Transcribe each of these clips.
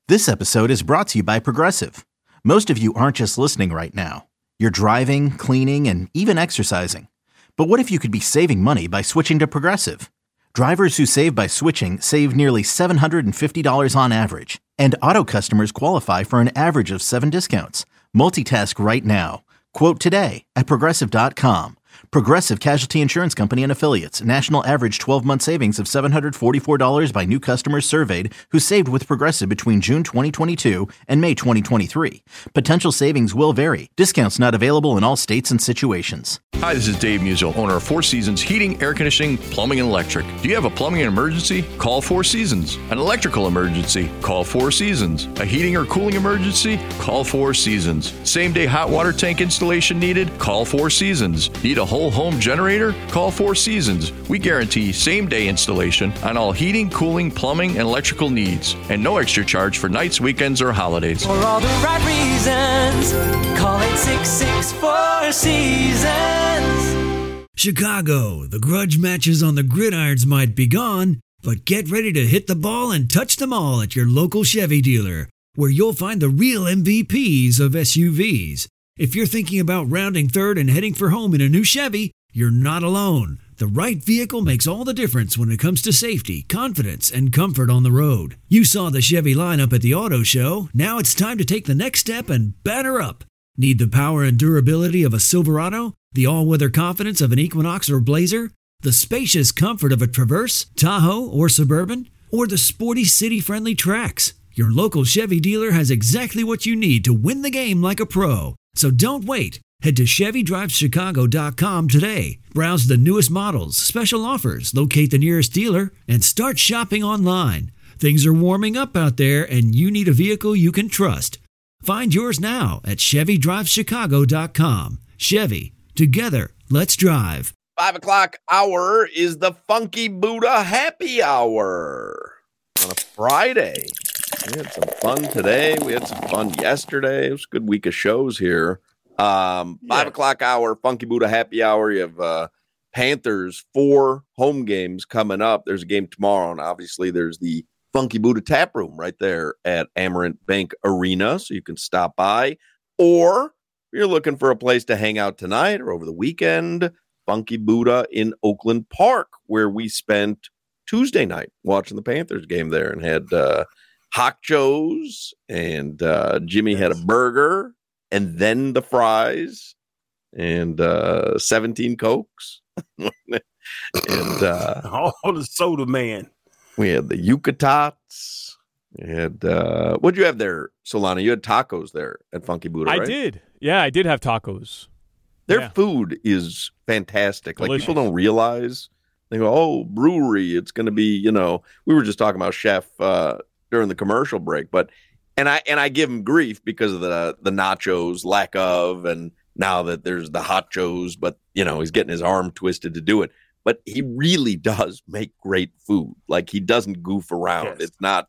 This episode is brought to you by Progressive. Most of you aren't just listening right now. You're driving, cleaning, and even exercising. But what if you could be saving money by switching to Progressive? Drivers who save by switching save nearly $750 on average. And auto customers qualify for an average of 7 discounts. Multitask right now. Quote today at Progressive.com. Progressive Casualty Insurance Company and Affiliates. National average 12-month savings of $744 by new customers surveyed who saved with Progressive between June 2022 and May 2023. Potential savings will vary. Discounts not available in all states and situations. Hi, this is Dave Musial, owner of Four Seasons Heating, Air Conditioning, Plumbing, and Electric. Do you have a plumbing emergency? Call Four Seasons. An electrical emergency? Call Four Seasons. A heating or cooling emergency? Call Four Seasons. Same-day hot water tank installation needed? Call Four Seasons. Need a whole home generator? Call Four Seasons. We guarantee same-day installation on all heating, cooling, plumbing, and electrical needs. And no extra charge for nights, weekends, or holidays. For all the right reasons, call 866-4 Seasons. Chicago, the grudge matches on the gridirons might be gone, but get ready to hit the ball and touch them all at your local Chevy dealer, where you'll find the real MVPs of SUVs. If you're thinking about rounding third and heading for home in a new Chevy, you're not alone. The right vehicle makes all the difference when it comes to safety, confidence, and comfort on the road. You saw the Chevy lineup at the auto show. Now it's time to take the next step and batter up. Need the power and durability of a Silverado? The all-weather confidence of an Equinox or Blazer? The spacious comfort of a Traverse, Tahoe, or Suburban? Or the sporty city-friendly Trax? Your local Chevy dealer has exactly what you need to win the game like a pro. So don't wait. Head to ChevyDrivesChicago.com today. Browse the newest models, special offers, locate the nearest dealer, and start shopping online. Things are warming up out there, and you need a vehicle you can trust. Find yours now at ChevyDrivesChicago.com. Chevy. Together, let's drive. 5 o'clock hour is the Funky Buddha Happy Hour on a Friday. We had some fun today. We had some fun yesterday. It was a good week of shows here. 5 o'clock hour, Funky Buddha Happy Hour. You have Panthers 4 home games coming up. There's a game tomorrow, and obviously there's the Funky Buddha Tap Room right there at Amerant Bank Arena, so you can stop by. Or if you're looking for a place to hang out tonight or over the weekend, Funky Buddha in Oakland Park, where we spent Tuesday night watching the Panthers game there and had Hot Joe's, and Jimmy had a burger, and then the fries, and 17 Cokes. And all the soda man. We had the Yucatats. We had what'd you have there, Solana? You had tacos there at Funky Buddha, right? I did. Yeah, I did have tacos. Their food is fantastic. Delicious. Like, people don't realize. They go, oh, brewery, it's going to be, we were just talking about Chef during the commercial break, but and I give him grief because of the nachos, lack of, and now that there's the Hot Joes, but he's getting his arm twisted to do it. But he really does make great food. Like, he doesn't goof around. Yes. It's not,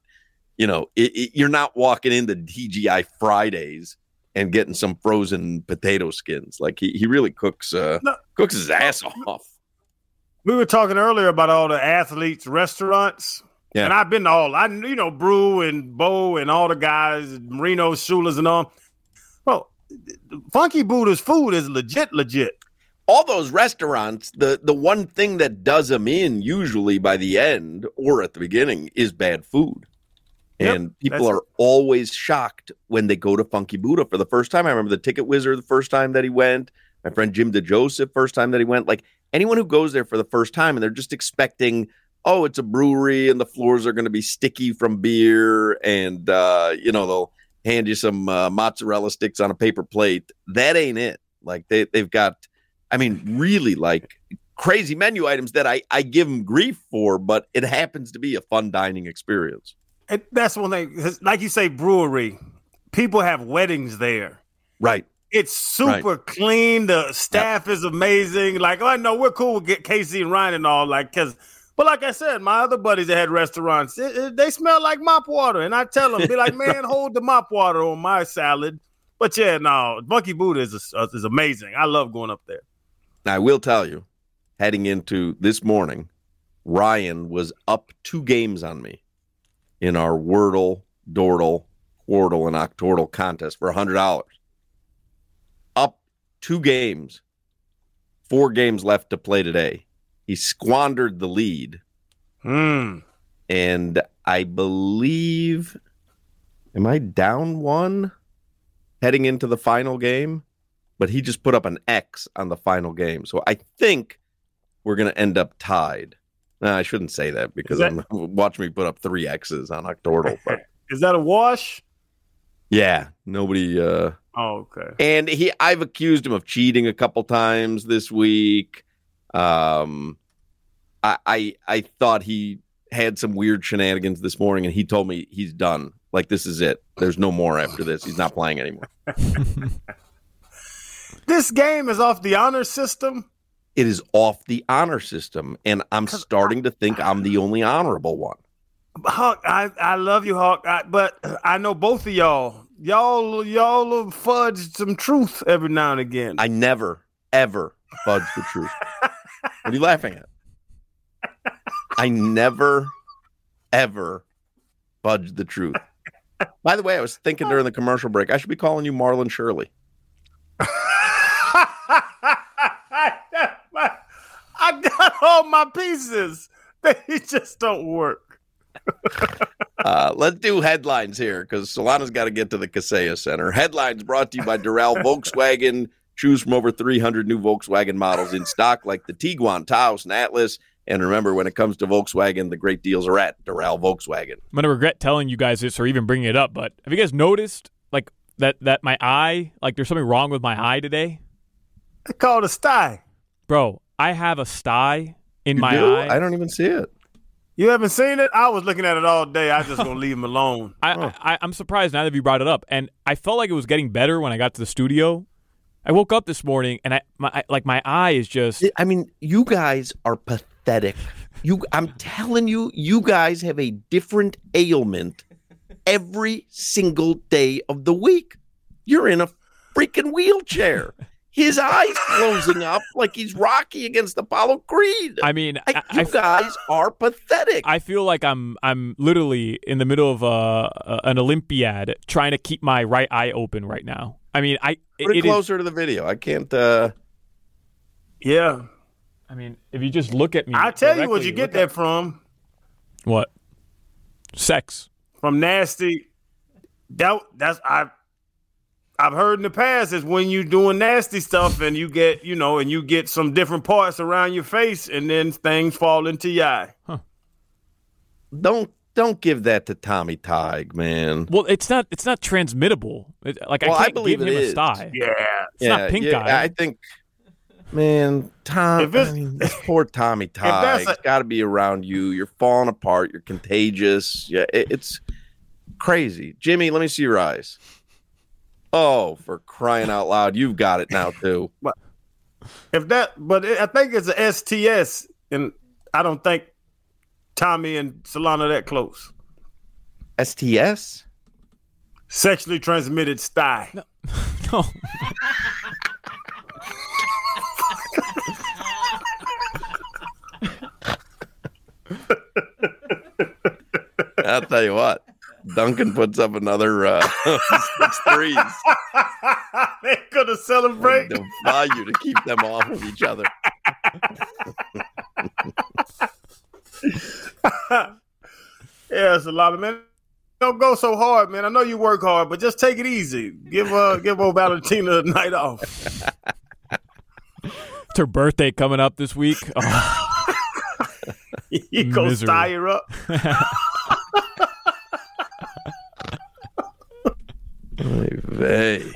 you're not walking into TGI Fridays and getting some frozen potato skins. Like, he really cooks his ass off. We were talking earlier about all the athletes' restaurants. Yeah. And I've been to all, Brew and Bo and all the guys, Marino, Shula's and all. Well, Funky Buddha's food is legit. All those restaurants, the one thing that does them in usually by the end or at the beginning is bad food. And people are always shocked when they go to Funky Buddha for the first time. I remember the Ticket Wizard the first time that he went. My friend Jim DeJoseph, first time that he went. Like, anyone who goes there for the first time and they're just expecting, oh, it's a brewery and the floors are going to be sticky from beer and, they'll hand you some mozzarella sticks on a paper plate. That ain't it. Like, they've got, really like crazy menu items that I give them grief for, but it happens to be a fun dining experience. And that's one thing. Like you say, brewery, people have weddings there. Right. It's super clean. The staff is amazing. Like, oh, no, we're cool with Casey and Ryan and all. But like I said, my other buddies that had restaurants, they smell like mop water. And I tell them, be like, man, hold the mop water on my salad. But yeah, no, Funky Buddha is amazing. I love going up there. Now, I will tell you, heading into this morning, Ryan was up 2 games on me in our Wordle Dordle, Wardle, and Octordle contest for $100. Up 2 games, 4 games left to play today. He squandered the lead. And I believe, am I down 1 heading into the final game? But he just put up an X on the final game. So I think we're going to end up tied. No, I shouldn't say that because watch me put up 3 X's on Octordle. But is that a wash? yeah, nobody. Oh, okay. And I've accused him of cheating a couple times this week. I thought he had some weird shenanigans this morning, and he told me he's done. Like, this is it. There's no more after this. He's not playing anymore. This game is off the honor system. It is off the honor system, and I'm starting to think I'm the only honorable one. Hawk, I love you, Hawk, but I know both of y'all. Y'all fudge some truth every now and again. I never, ever fudge the truth. What are you laughing at? I never, ever fudge the truth. By the way, I was thinking during the commercial break, I should be calling you Marlon Shirley. I got all my pieces. They just don't work. Let's do headlines here because Solana's got to get to the Kaseya Center. Headlines brought to you by Doral Volkswagen. Choose from over 300 new Volkswagen models in stock like the Tiguan, Taos, and Atlas. And remember, when it comes to Volkswagen, the great deals are at Doral Volkswagen. I'm going to regret telling you guys this or even bringing it up, but have you guys noticed like that my eye, like there's something wrong with my eye today? It's called a sty. Bro, I have a sty in my do? eye. I don't even see it. You haven't seen it? I was looking at it all day. I just gonna leave him alone. I'm surprised now that you brought it up, and I felt like it was getting better when I got to the studio. I woke up this morning and my eye is just. I mean, you guys are pathetic. I'm telling you, you guys have a different ailment every single day of the week. You're in a freaking wheelchair. His eyes closing up like he's Rocky against Apollo Creed. I mean, you guys are pathetic. I feel like I'm literally in the middle of an Olympiad trying to keep my right eye open right now. I mean, Put it closer to the video. I can't. Yeah. I mean, if you just look at me, I'll tell you what you get that from. What? Sex. From nasty. That's I've heard in the past is when you doing nasty stuff and you get, and you get some different parts around your face and then things fall into your eye. Huh. Don't give that to Tommy Tighe, man. Well, it's not transmittable. I can't believe give him a sty. Yeah. It's not pink eye. I think, man, poor Tommy Tighe. It's got to be around you. You're falling apart. You're contagious. Yeah, it's crazy. Jimmy, let me see your eyes. Oh, for crying out loud. You've got it now, too. But I think it's a STS, and I don't think Tommy and Solana that close. STS? Sexually transmitted sty. No. I'll tell you what. Duncan puts up another 6 threes. They're going to celebrate. Defy you to keep them off of each other. Yeah, it's a lot of men. Don't go so hard, man. I know you work hard, but just take it easy. Give old Valentina a night off. It's her birthday coming up this week. Oh. You go tie her up. Man,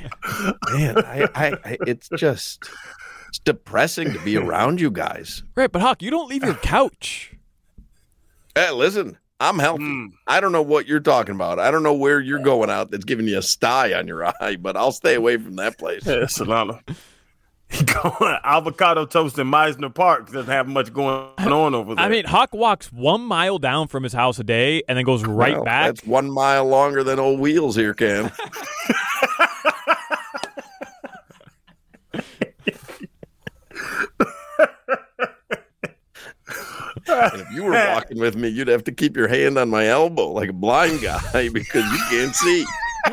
it's depressing to be around you guys. Right, but Hawk, you don't leave your couch. Hey, listen, I'm healthy. I don't know what you're talking about. I don't know where you're going out that's giving you a sty on your eye, but I'll stay away from that place. Yeah, Solana. Going avocado toast in Meisner Park doesn't have much going on over there. I mean, Hawk walks 1 mile down from his house a day and then goes right back. That's 1 mile longer than old Wheels here, Cam. And if you were walking with me, you'd have to keep your hand on my elbow like a blind guy because you can't see.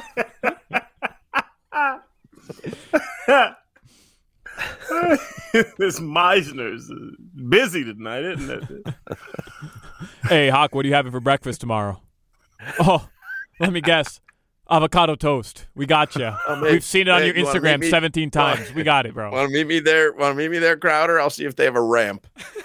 This Meisner's busy tonight, isn't it? Hey, Hawk, what are you having for breakfast tomorrow? Oh, let me guess. Avocado toast. We got you. We've seen it on your Instagram 17 times. We got it, bro. Want to meet me there? Crowder? I'll see if they have a ramp.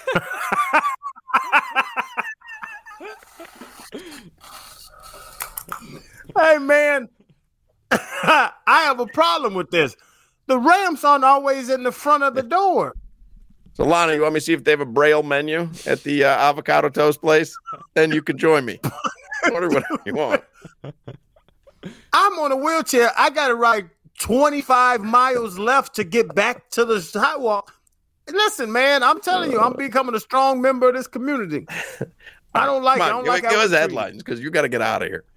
Hey, man, I have a problem with this. The ramps aren't always in the front of the door. So, Lonnie, you want me to see if they have a Braille menu at the avocado toast place? Then you can join me. Order whatever you want. I'm on a wheelchair. I got to ride 25 miles left to get back to the sidewalk. Listen, man, I'm telling you, I'm becoming a strong member of this community. I don't like it. Give us headlines because you got to get out of here.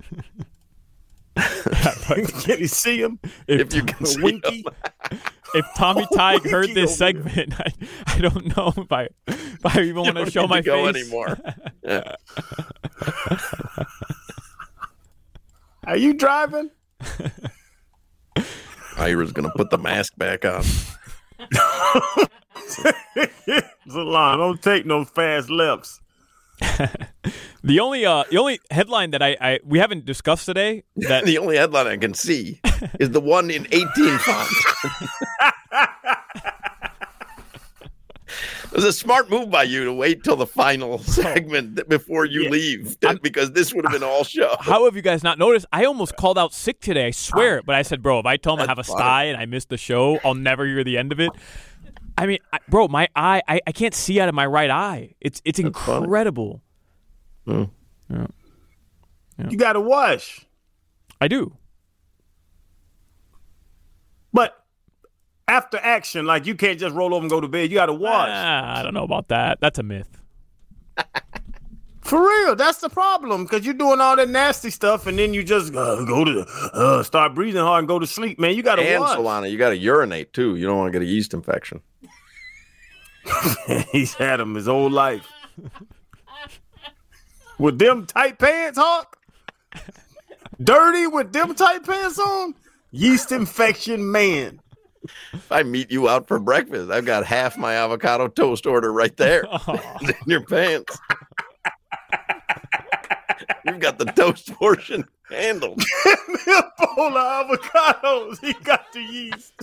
Can you see him? If you can see him. If Tommy Tighe heard this segment, I don't know if I even want to show my go face anymore. Yeah. Are you driving? Ira's going to put the mask back on. Salon, don't take no fast lefts. The only headline that we haven't discussed today, that the only headline I can see is the one in 18 font. It was a smart move by you to wait till the final segment before you leave, because this would have been all show. How have you guys not noticed? I almost called out sick today, I swear. But I said, bro, if I tell him I have a sty and I missed the show, I'll never hear the end of it. I mean, bro, my eye, I can't see out of my right eye. It's incredible. Yeah. You got to wash. I do. But after action, like you can't just roll over and go to bed. You got to wash. I don't know about that. That's a myth. For real, that's the problem, because you're doing all that nasty stuff and then you just go to start breathing hard and go to sleep, man. You got to wash. And Solana, you got to urinate too. You don't want to get a yeast infection. He's had them his whole life. With them tight pants, Hawk? Dirty with them tight pants on? Yeast infection, man. If I meet you out for breakfast, I've got half my avocado toast order right there in your pants. You've got the toast portion handled. Give me a bowl of avocados. He got the yeast.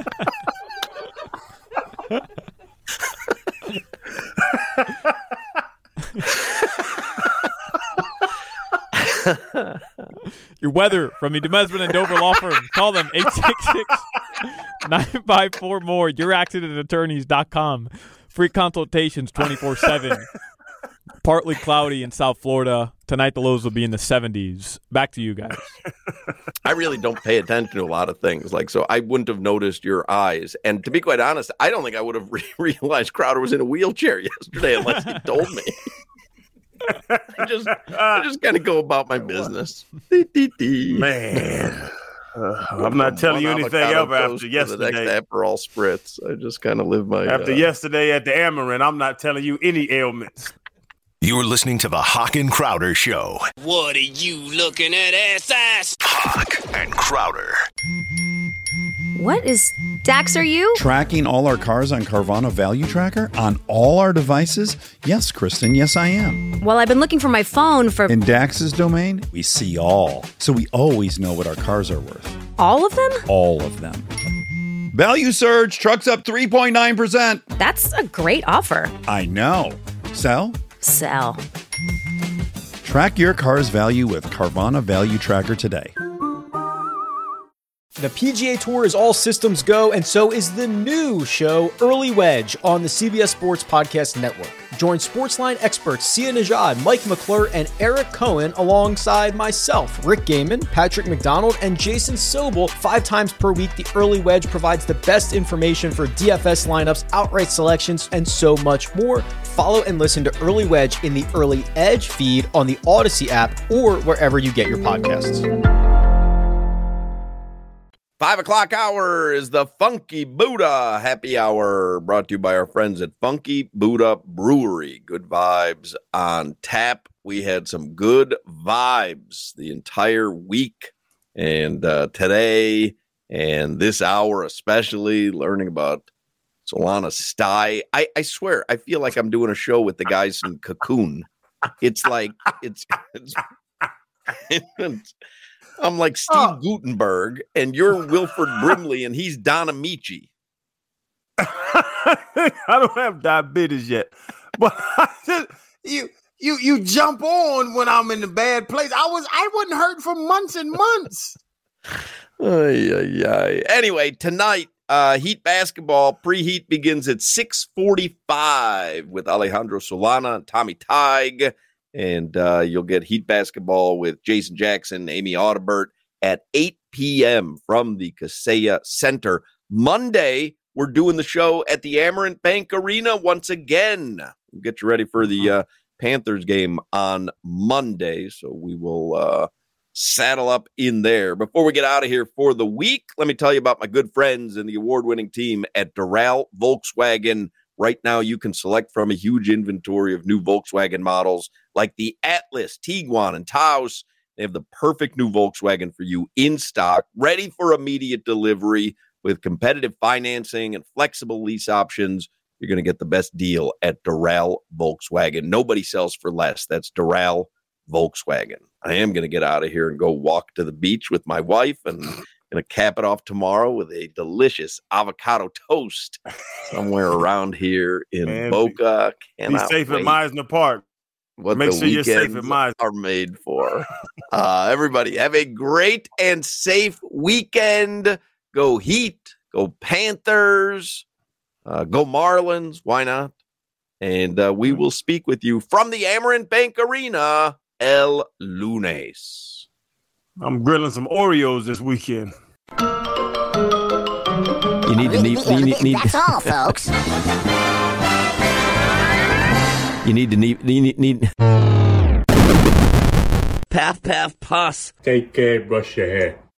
Your weather from the Demesman and Dover Law Firm. Call them 866-954-MORE. YourAccidentAttorneys.com. Free consultations 24/7. Partly cloudy in South Florida. Tonight the lows will be in the 70s. Back to you guys. I really don't pay attention to a lot of things. So I wouldn't have noticed your eyes. And to be quite honest, I don't think I would have realized Crowder was in a wheelchair yesterday unless he told me. I just kind of go about my business. Man. I'm not telling you anything ever after yesterday. The next Aperol spritz. I just kind of live my... After yesterday at the Amarin, I'm not telling you any ailments. You're listening to the Hawk and Crowder Show. What are you looking at, ass? Hawk and Crowder. What is Dax, are you? Tracking all our cars on Carvana Value Tracker on all our devices? Yes, Kristen, yes, I am. Well, I've been looking for my phone for... In Dax's domain, we see all. So we always know what our cars are worth. All of them? All of them. Value surge, trucks up 3.9%. That's a great offer. I know. Sell? Sell. Track your car's value with Carvana Value Tracker today. The PGA Tour is all systems go, and so is the new show, Early Wedge, on the CBS Sports Podcast Network. Join Sportsline experts Sia Nejad, Mike McClure, and Eric Cohen alongside myself, Rick Gaiman, Patrick McDonald, and Jason Sobel 5 times per week. The Early Wedge provides the best information for DFS lineups, outright selections, and so much more. Follow and listen to Early Wedge in the Early Edge feed on the Odyssey app or wherever you get your podcasts. 5 o'clock hour is the Funky Buddha Happy Hour, brought to you by our friends at Funky Buddha Brewery. Good vibes on tap. We had some good vibes the entire week, and today and this hour especially, learning about Solana Sty. I swear, I feel like I'm doing a show with the guys in Cocoon. It's like, it's I'm like Steve Gutenberg, and you're Wilford Brimley, and he's Don Amici. I don't have diabetes yet, but you jump on when I'm in the bad place. I wasn't hurt for months and months. Anyway, tonight, Heat basketball preheat begins at 6:45 with Alejandro Solana and Tommy Tighe. And you'll get Heat basketball with Jason Jackson, Amy Audibert at 8 p.m. from the Kaseya Center. Monday, we're doing the show at the Amerant Bank Arena once again. We'll get you ready for the Panthers game on Monday, so we will saddle up in there. Before we get out of here for the week, let me tell you about my good friends and the award-winning team at Doral Volkswagen. Right now, you can select from a huge inventory of new Volkswagen models like the Atlas, Tiguan, and Taos. They have the perfect new Volkswagen for you in stock, ready for immediate delivery with competitive financing and flexible lease options. You're going to get the best deal at Doral Volkswagen. Nobody sells for less. That's Doral Volkswagen. I am going to get out of here and go walk to the beach with my wife, and going to cap it off tomorrow with a delicious avocado toast somewhere around here in Boca. Be safe at Meisner Park. Make sure you're safe at Meisner. Are made for. Everybody, have a great and safe weekend. Go Heat. Go Panthers. Go Marlins. Why not? And we will speak with you from the Amerant Bank Arena el lunes. I'm grilling some Oreos this weekend. You need to need. That's all, folks. You need to need. Path, puss. Take care, brush your hair.